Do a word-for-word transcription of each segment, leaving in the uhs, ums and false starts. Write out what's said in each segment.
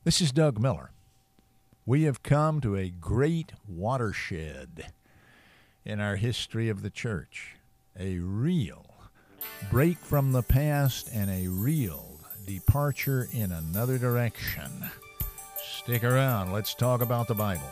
This is Doug Miller. We have come to a great watershed in our history of the church, a real break from the past and a real departure in another direction. Stick around. Let's talk about the Bible.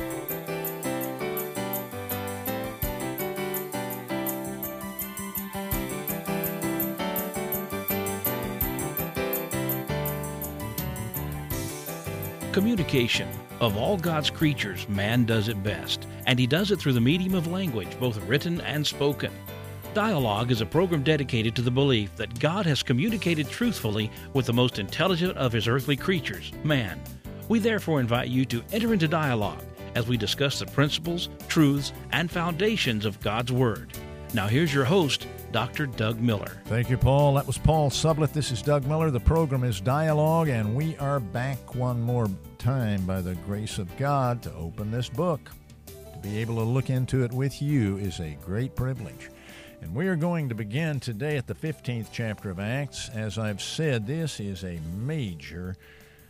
Communication. Of all God's creatures, man does it best, and he does it through the medium of language, both written and spoken. Dialogue is a program dedicated to the belief that God has communicated truthfully with the most intelligent of his earthly creatures, man. We therefore invite you to enter into dialogue as we discuss the principles, truths, and foundations of God's Word. Now here's your host, Doctor Doug Miller. Thank you, Paul. That was Paul Sublett. This is Doug Miller. The program is Dialogue, and we are back one more time by the grace of God to open this book. To be able to look into it with you is a great privilege. And we are going to begin today at the fifteenth chapter of Acts. As I've said, this is a major,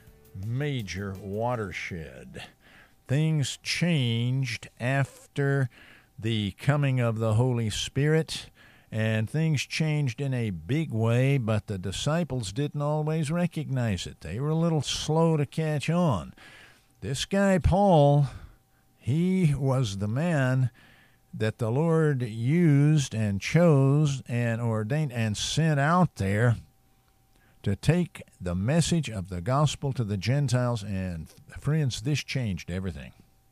major watershed. Things changed after the coming of the Holy Spirit, and things changed in a big way, but the disciples didn't always recognize it. They were a little slow to catch on. This guy, Paul, he was the man that the Lord used and chose and ordained and sent out there to take the message of the gospel to the Gentiles. And friends, this changed everything.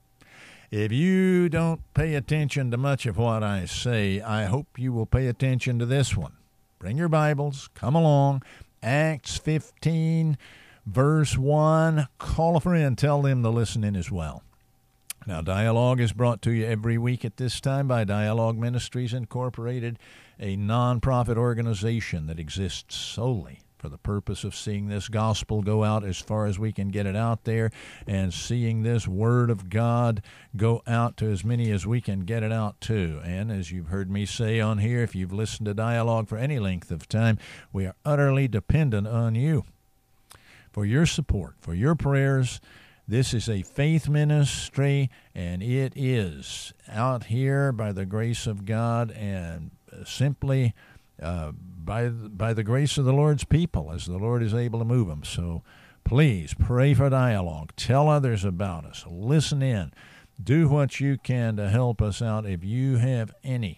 If you don't pay attention to much of what I say, I hope you will pay attention to this one. Bring your Bibles, come along. Acts fifteen, verse one. Call a friend, tell them to listen in as well. Now, Dialogue is brought to you every week at this time by Dialogue Ministries Incorporated, a nonprofit organization that exists solely for the purpose of seeing this gospel go out as far as we can get it out there, and seeing this Word of God go out to as many as we can get it out to. And as you've heard me say on here, if you've listened to Dialogue for any length of time, we are utterly dependent on you for your support, for your prayers. This is a faith ministry, and it is out here by the grace of God and simply uh, by, by the grace of the Lord's people as the Lord is able to move them. So please pray for Dialogue. Tell others about us. Listen in. Do what you can to help us out. If you have any,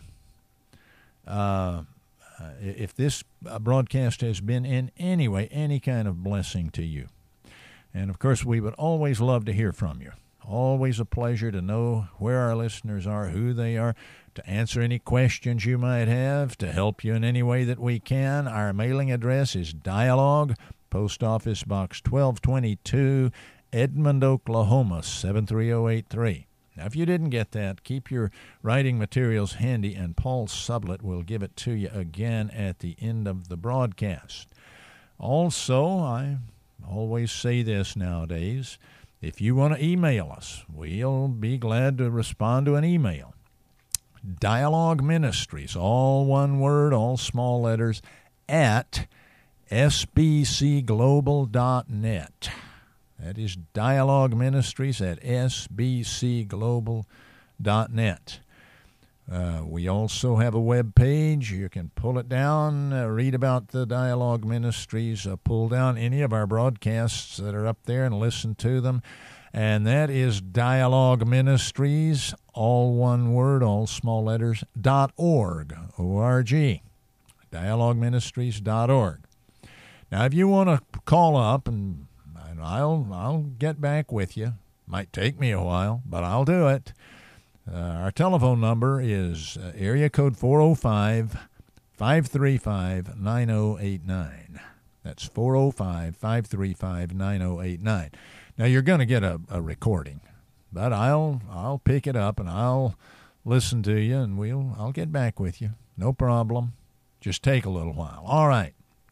uh, if this broadcast has been in any way, any kind of blessing to you, and, of course, we would always love to hear from you. Always a pleasure to know where our listeners are, who they are, to answer any questions you might have, to help you in any way that we can. Our mailing address is Dialogue, Post Office Box twelve twenty-two, Edmond, Oklahoma, seven three zero eight three. Now, if you didn't get that, keep your writing materials handy, and Paul Sublett will give it to you again at the end of the broadcast. Also, I always say this nowadays, if you want to email us, we'll be glad to respond to an email. Dialogue Ministries, all one word, all small letters, at s b c global dot net. That is Dialogue Ministries at s b c global dot net. Uh, we also have a web page. You can pull it down, uh, read about the Dialogue Ministries, uh, pull down any of our broadcasts that are up there and listen to them. And that is Dialogue Ministries, all one word, all small letters, dot org, O R G, dialogue ministries dot org. Now, if you want to call up, and I'll, I'll get back with you. Might take me a while, but I'll do it. Uh, our telephone number is uh, area code four oh five, five three five, nine oh eight nine. That's four oh five, five three five, nine oh eight nine. Now, you're going to get a, a recording, but I'll I'll pick it up and I'll listen to you, and we'll I'll get back with you. No problem. Just take a little while. All right.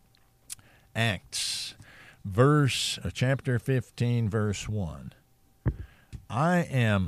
Acts, verse uh, chapter fifteen, verse one. I am.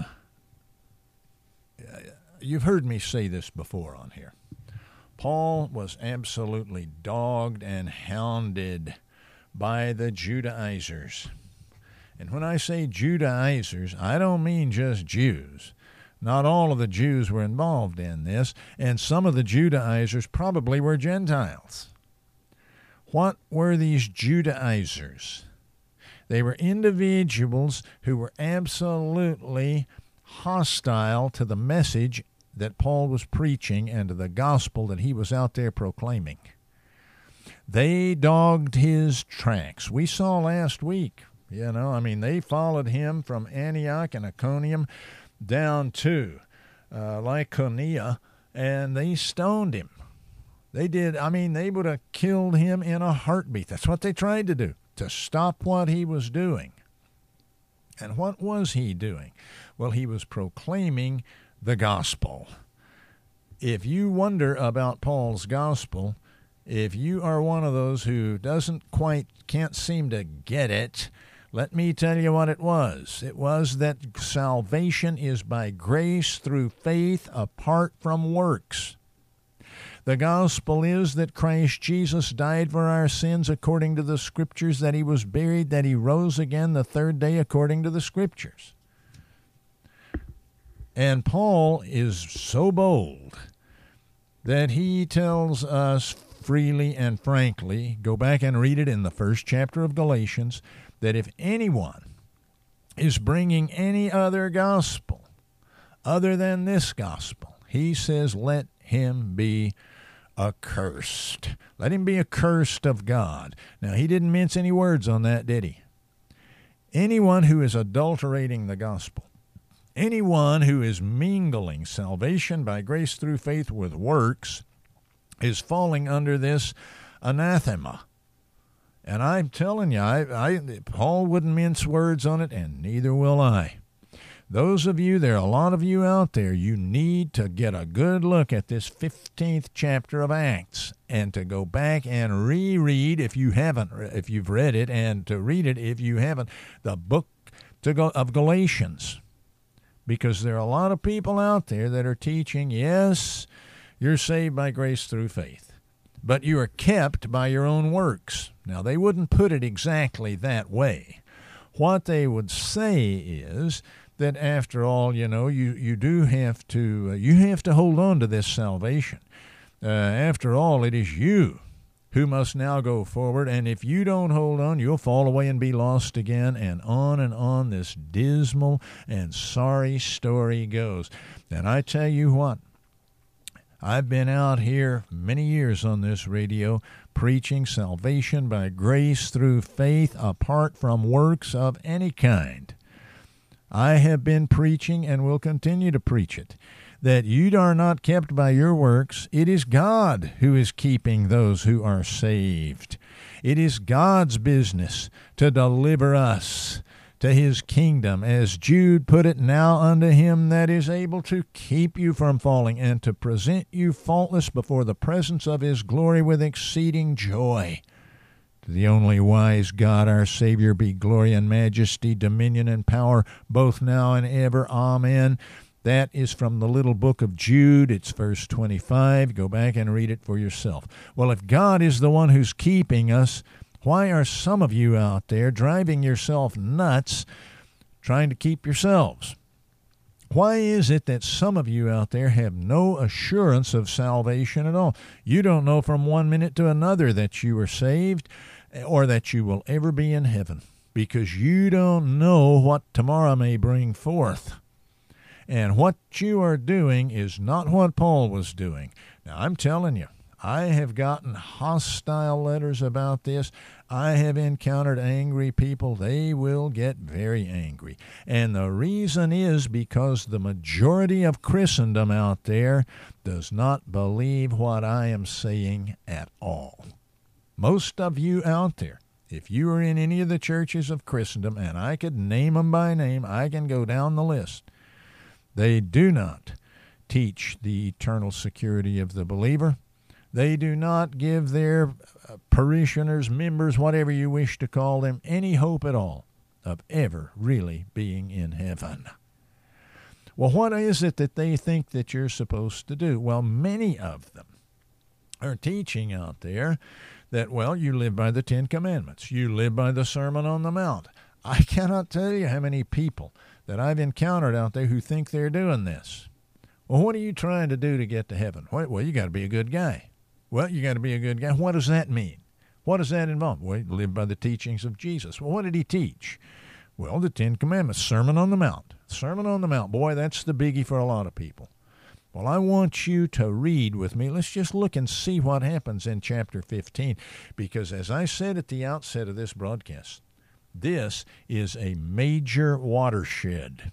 You've heard me say this before on here. Paul was absolutely dogged and hounded by the Judaizers. And when I say Judaizers, I don't mean just Jews. Not all of the Jews were involved in this, and some of the Judaizers probably were Gentiles. What were these Judaizers? They were individuals who were absolutely hostile to the message that Paul was preaching and to the gospel that he was out there proclaiming. They dogged his tracks. We saw last week, you know, I mean, they followed him from Antioch and Iconium down to uh, Lycaonia, and they stoned him. They did, I mean, they would have killed him in a heartbeat. That's what they tried to do, to stop what he was doing. And what was he doing? Well, he was proclaiming the gospel. If you wonder about Paul's gospel, if you are one of those who doesn't quite, can't seem to get it, let me tell you what it was. It was that salvation is by grace through faith apart from works. The gospel is that Christ Jesus died for our sins according to the Scriptures, that he was buried, that he rose again the third day according to the Scriptures. And Paul is so bold that he tells us freely and frankly, go back and read it in the first chapter of Galatians, that if anyone is bringing any other gospel other than this gospel, he says, let him be accursed. Let him be accursed of God. Now, he didn't mince any words on that, did he? Anyone who is adulterating the gospel, anyone who is mingling salvation by grace through faith with works, is falling under this anathema. And I'm telling you, I, I, Paul wouldn't mince words on it, and neither will I. Those of you, there are a lot of you out there, you need to get a good look at this fifteenth chapter of Acts and to go back and reread, if you haven't, if you've read it, and to read it if you haven't, the book to go, of Galatians. Because there are a lot of people out there that are teaching, yes, you're saved by grace through faith, but you are kept by your own works. Now, they wouldn't put it exactly that way. What they would say is that after all, you know, you, you do have to, uh, you have to hold on to this salvation. Uh, after all, it is you who must now go forward, and if you don't hold on, you'll fall away and be lost again, and on and on this dismal and sorry story goes. And I tell you what, I've been out here many years on this radio preaching salvation by grace through faith apart from works of any kind. I have been preaching and will continue to preach it, that you are not kept by your works. It is God who is keeping those who are saved. It is God's business to deliver us to his kingdom. As Jude put it, now unto him that is able to keep you from falling and to present you faultless before the presence of his glory with exceeding joy. To the only wise God, our Savior, be glory and majesty, dominion and power, both now and ever. Amen. That is from the little book of Jude. It's verse twenty-five. Go back and read it for yourself. Well, if God is the one who's keeping us, why are some of you out there driving yourself nuts trying to keep yourselves? Why is it that some of you out there have no assurance of salvation at all? You don't know from one minute to another that you are saved or that you will ever be in heaven, because you don't know what tomorrow may bring forth. And what you are doing is not what Paul was doing. Now, I'm telling you, I have gotten hostile letters about this. I have encountered angry people. They will get very angry. And the reason is because the majority of Christendom out there does not believe what I am saying at all. Most of you out there, if you are in any of the churches of Christendom, and I could name them by name, I can go down the list, they do not teach the eternal security of the believer. They do not give their parishioners, members, whatever you wish to call them, any hope at all of ever really being in heaven. Well, what is it that they think that you're supposed to do? Well, many of them are teaching out there that, well, you live by the Ten Commandments. You live by the Sermon on the Mount. I cannot tell you how many people that I've encountered out there who think they're doing this. Well, what are you trying to do to get to heaven? Well, you got to be a good guy. Well, you got to be a good guy. What does that mean? What does that involve? Well, live by the teachings of Jesus. Well, what did he teach? Well, the Ten Commandments, Sermon on the Mount. Sermon on the Mount. Boy, that's the biggie for a lot of people. Well, I want you to read with me. Let's just look and see what happens in chapter fifteen, because as I said at the outset of this broadcast, this is a major watershed.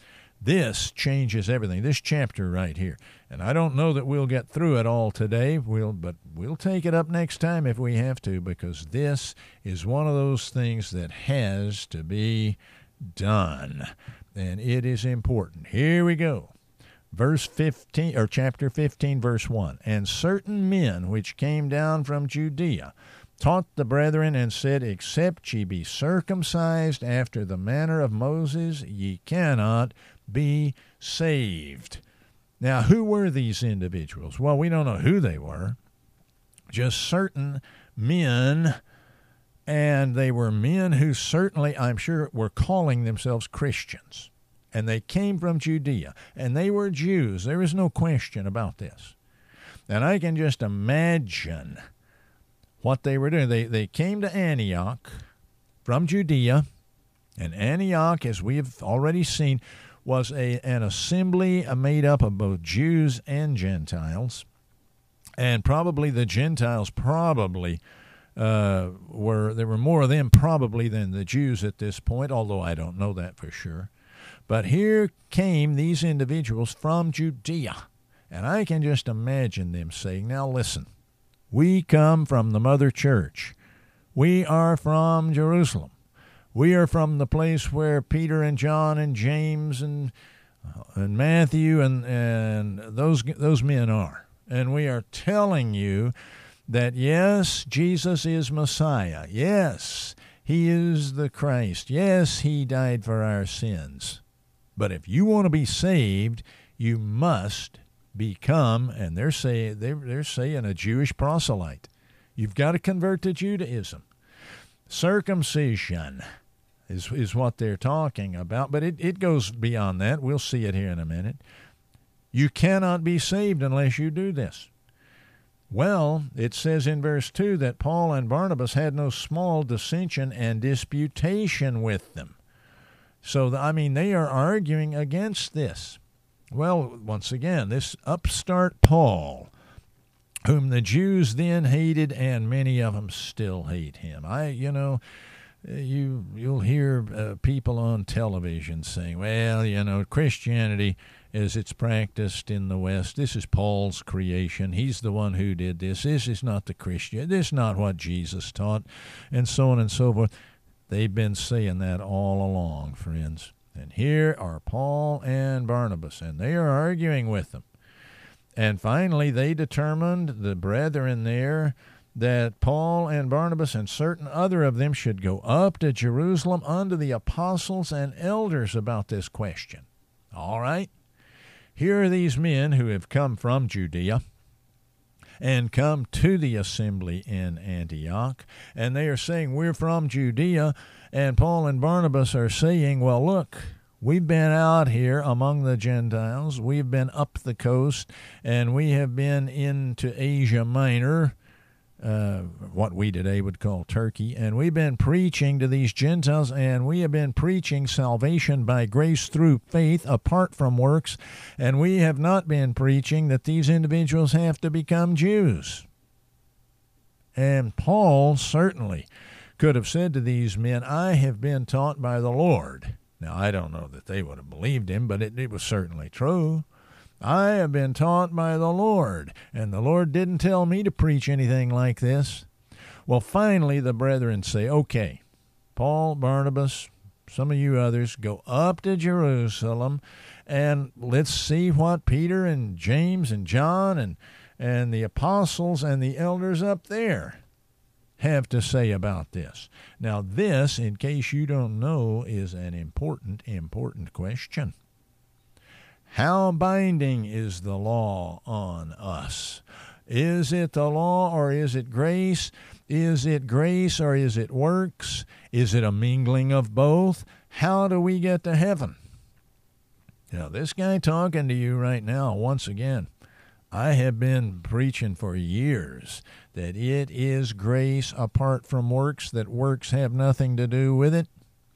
This changes everything, this chapter right here. And I don't know that we'll get through it all today, we'll, but we'll take it up next time if we have to, because this is one of those things that has to be done. And it is important. Here we go. Verse fifteen, or chapter fifteen, verse one. And certain men which came down from Judea taught the brethren and said, except ye be circumcised after the manner of Moses, ye cannot be saved. Now, who were these individuals? Well, we don't know who they were. Just certain men, and they were men who certainly, I'm sure, were calling themselves Christians. And they came from Judea, and they were Jews. There is no question about this. And I can just imagine what they were doing. They, they came to Antioch from Judea, and Antioch, as we have already seen, was a, an assembly made up of both Jews and Gentiles. And probably the Gentiles probably uh, were, there were more of them probably than the Jews at this point, although I don't know that for sure. But here came these individuals from Judea, and I can just imagine them saying, now listen, we come from the mother church. We are from Jerusalem. We are from the place where Peter and John and James and uh, and Matthew and and those those men are. And we are telling you that, yes, Jesus is Messiah. Yes, he is the Christ. Yes, he died for our sins. But if you want to be saved, you must become, and they're saying they're, they're saying a Jewish proselyte. You've got to convert to Judaism. Circumcision is is what they're talking about, but it, it goes beyond that. We'll see it here in a minute. You cannot be saved unless you do this. Well, it says in verse two that Paul and Barnabas had no small dissension and disputation with them. So, I mean, they are arguing against this. Well, once again, this upstart Paul, whom the Jews then hated, and many of them still hate him. I, you know, you, you'll hear uh, people on television saying, well, you know, Christianity, as it's practiced in the West, this is Paul's creation. He's the one who did this. This is not the Christian. This is not what Jesus taught, and so on and so forth. They've been saying that all along, friends. And here are Paul and Barnabas, and they are arguing with them. And finally, they determined, the brethren there, that Paul and Barnabas and certain other of them should go up to Jerusalem unto the apostles and elders about this question. All right? Here are these men who have come from Judea and come to the assembly in Antioch, and they are saying, we're from Judea, and Paul and Barnabas are saying, well, look, we've been out here among the Gentiles, we've been up the coast, and we have been into Asia Minor, uh, what we today would call Turkey, and we've been preaching to these Gentiles, and we have been preaching salvation by grace through faith apart from works, and we have not been preaching that these individuals have to become Jews. And Paul certainly could have said to these men, I have been taught by the Lord. Now, I don't know that they would have believed him, but it, it was certainly true. I have been taught by the Lord, and the Lord didn't tell me to preach anything like this. Well, finally, the brethren say, okay, Paul, Barnabas, some of you others, go up to Jerusalem, and let's see what Peter and James and John and, and the apostles and the elders up there have to say about this. Now, this, in case you don't know, is an important, important question. How binding is the law on us? Is it the law or is it grace? Is it grace or is it works? Is it a mingling of both? How do we get to heaven? Now, this guy talking to you right now, once again, I have been preaching for years that it is grace apart from works, that works have nothing to do with it.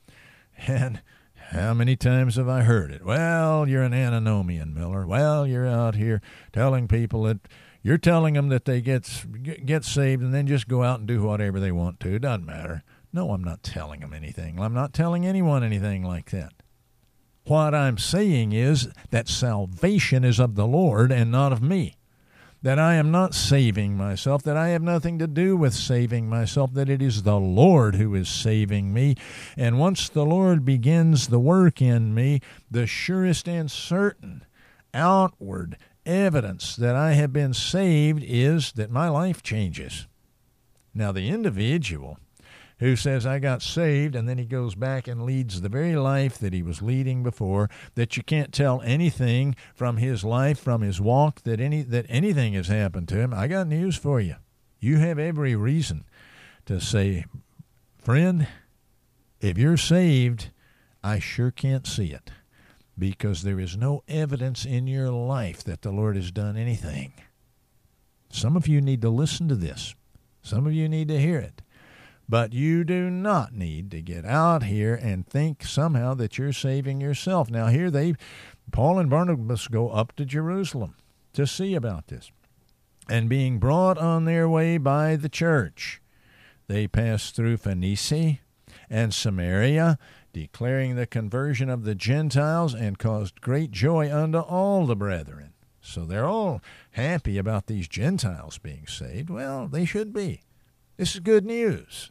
And how many times have I heard it? Well, you're an antinomian, Miller. Well, you're out here telling people that you're telling them that they get get saved and then just go out and do whatever they want to. It doesn't matter. No, I'm not telling them anything. I'm not telling anyone anything like that. What I'm saying is that salvation is of the Lord and not of me. That I am not saving myself, that I have nothing to do with saving myself, that it is the Lord who is saving me. And once the Lord begins the work in me, the surest and certain outward evidence that I have been saved is that my life changes. Now, the individual who says, I got saved, and then he goes back and leads the very life that he was leading before, that you can't tell anything from his life, from his walk, that any that anything has happened to him, I got news for you. You have every reason to say, friend, if you're saved, I sure can't see it, because there is no evidence in your life that the Lord has done anything. Some of you need to listen to this. Some of you need to hear it. But you do not need to get out here and think somehow that you're saving yourself. Now here they, Paul and Barnabas go up to Jerusalem to see about this. And being brought on their way by the church, they passed through Phoenicia and Samaria, declaring the conversion of the Gentiles, and caused great joy unto all the brethren. So they're all happy about these Gentiles being saved. Well, they should be. This is good news.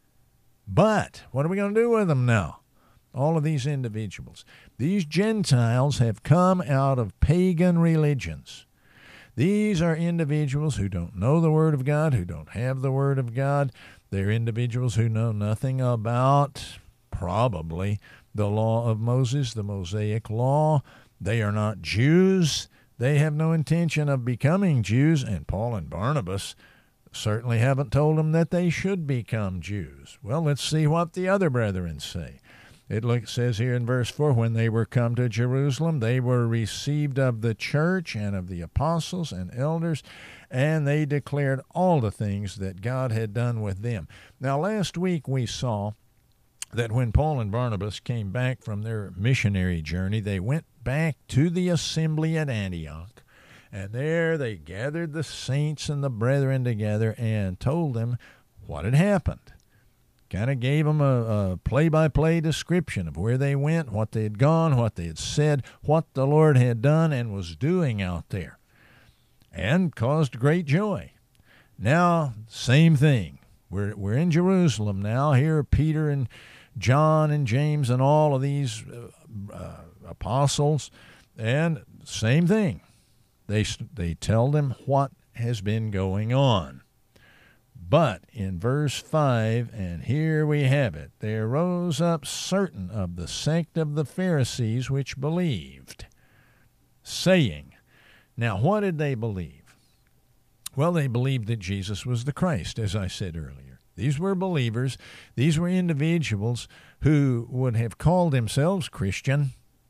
But what are we going to do with them now? All of these individuals. These Gentiles have come out of pagan religions. These are individuals who don't know the Word of God, who don't have the Word of God. They're individuals who know nothing about, probably, the law of Moses, the Mosaic law. They are not Jews. They have no intention of becoming Jews, and Paul and Barnabas certainly haven't told them that they should become Jews. Well, let's see what the other brethren say. It says here in verse four, when they were come to Jerusalem, they were received of the church and of the apostles and elders, and they declared all the things that God had done with them. Now, last week we saw that when Paul and Barnabas came back from their missionary journey, they went back to the assembly at Antioch. And there they gathered the saints and the brethren together and told them what had happened. Kind of gave them a, a play-by-play description of where they went, what they had gone, what they had said, what the Lord had done and was doing out there, and caused great joy. Now, same thing. We're, we're in Jerusalem now. Here are Peter and John and James and all of these uh, uh, apostles, and same thing. They they tell them what has been going on. But in verse five, and here we have it, there rose up certain of the sect of the Pharisees which believed, saying, now what did they believe? Well, they believed that Jesus was the Christ, as I said earlier. These were believers. These were individuals who would have called themselves Christian,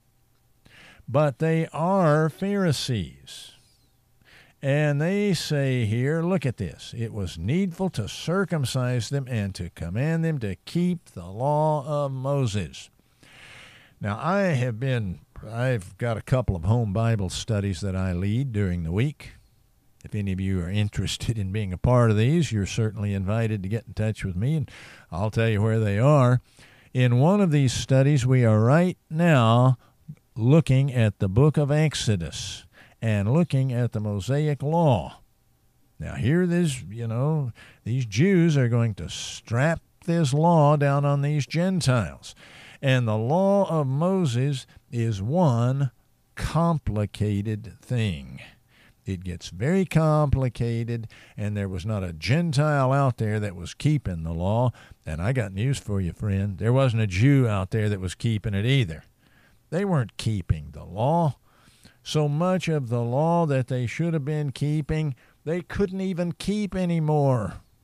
but they are Pharisees. And they say here, look at this, it was needful to circumcise them and to command them to keep the law of Moses. Now, I have been, I've got a couple of home Bible studies that I lead during the week. If any of you are interested in being a part of these, you're certainly invited to get in touch with me, and I'll tell you where they are. In one of these studies, we are right now looking at the book of Exodus and looking at the Mosaic law. Now here this, you know, these Jews are going to strap this law down on these Gentiles. And the law of Moses is one complicated thing. It gets very complicated, and there was not a Gentile out there that was keeping the law. And I got news for you, friend. There wasn't a Jew out there that was keeping it either. They weren't keeping the law. So much of the law that they should have been keeping, they couldn't even keep anymore.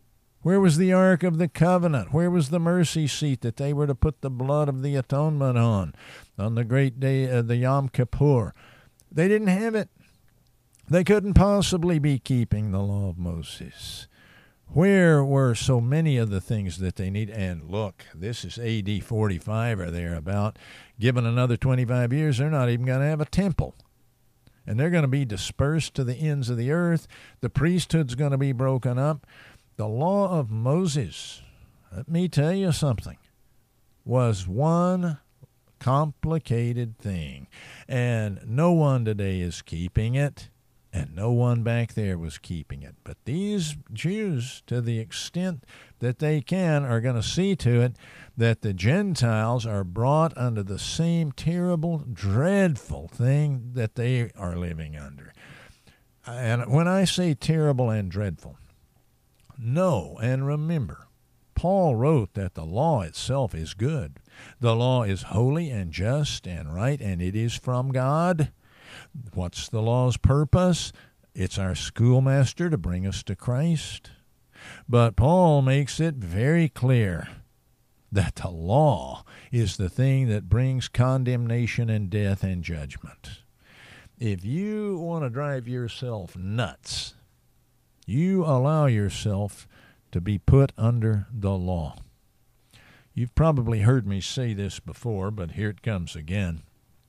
Where was the Ark of the Covenant? Where was the mercy seat that they were to put the blood of the atonement on, on the great day of the Yom Kippur? They didn't have it. They couldn't possibly be keeping the law of Moses. Where were so many of the things that they need? And look, this is A D forty-five or thereabout. Given another twenty-five years, they're not even going to have a temple. And they're going to be dispersed to the ends of the earth. The priesthood's going to be broken up. The law of Moses, let me tell you something, was one complicated thing. And no one today is keeping it, and no one back there was keeping it. But these Jews, to the extent that they can, are going to see to it that the Gentiles are brought under the same terrible, dreadful thing that they are living under. And when I say terrible and dreadful, know and remember, Paul wrote that the law itself is good. The law is holy and just and right, and it is from God. What's the law's purpose? It's our schoolmaster to bring us to Christ. But Paul makes it very clear that the law is the thing that brings condemnation and death and judgment. If you want to drive yourself nuts, you allow yourself to be put under the law. You've probably heard me say this before, but here it comes again.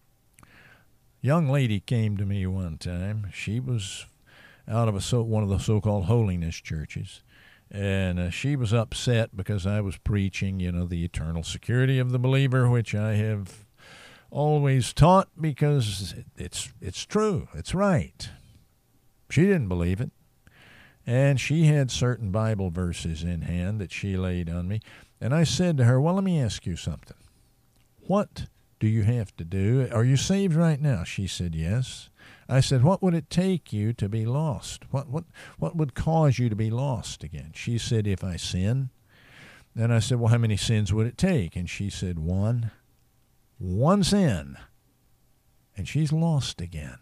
Young lady came to me one time. She was out of a so, one of the so-called holiness churches, and uh, she was upset because I was preaching, you know, the eternal security of the believer, which I have always taught because it's it's true, it's right. She didn't believe it. And she had certain Bible verses in hand that she laid on me. And I said to her, well, let me ask you something. What do you have to do? Are you saved right now? She said, yes. I said, what would it take you to be lost? What what what would cause you to be lost again? She said, if I sin. Then I said, well, how many sins would it take? And she said, one. One sin. And she's lost again.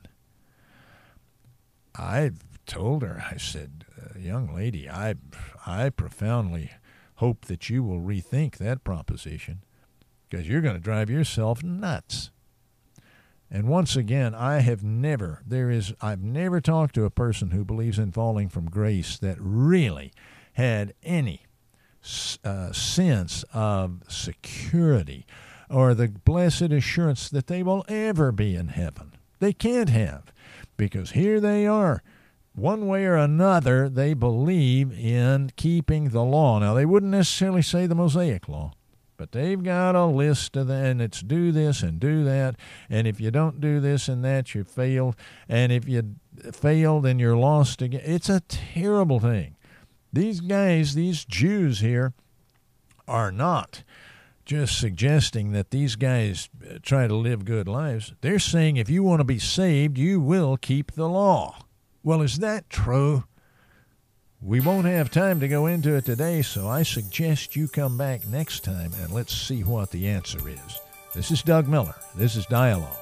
I told her, I said, uh, young lady, I, I profoundly hope that you will rethink that proposition, because you're going to drive yourself nuts. And once again, I have never, there is, I've never talked to a person who believes in falling from grace that really had any uh, sense of security or the blessed assurance that they will ever be in heaven. They can't have, because here they are. One way or another, they believe in keeping the law. Now, they wouldn't necessarily say the Mosaic law, but they've got a list of that, and it's do this and do that, and if you don't do this and that, you failed, and if you fail, then you're lost again. It's a terrible thing. These guys, these Jews here, are not just suggesting that these guys try to live good lives. They're saying if you want to be saved, you will keep the law. Well, is that true? We won't have time to go into it today, so I suggest you come back next time and let's see what the answer is. This is Doug Miller. This is Dialogue.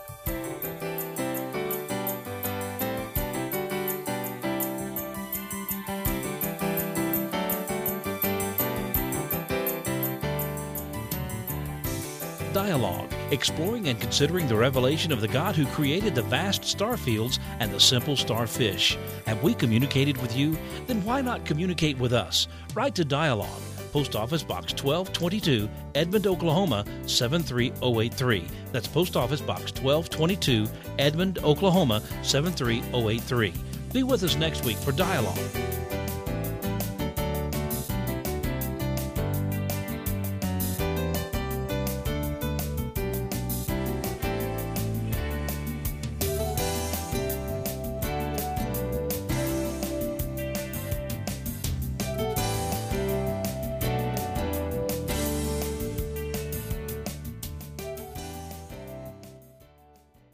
Dialogue, exploring and considering the revelation of the God who created the vast star fields and the simple starfish. Have we communicated with you? Then why not communicate with us? Write to Dialogue, Post Office Box twelve twenty-two, Edmond, Oklahoma seven three zero eight three. That's Post Office Box twelve twenty-two, Edmond, Oklahoma seven three zero eight three. Be with us next week for Dialogue.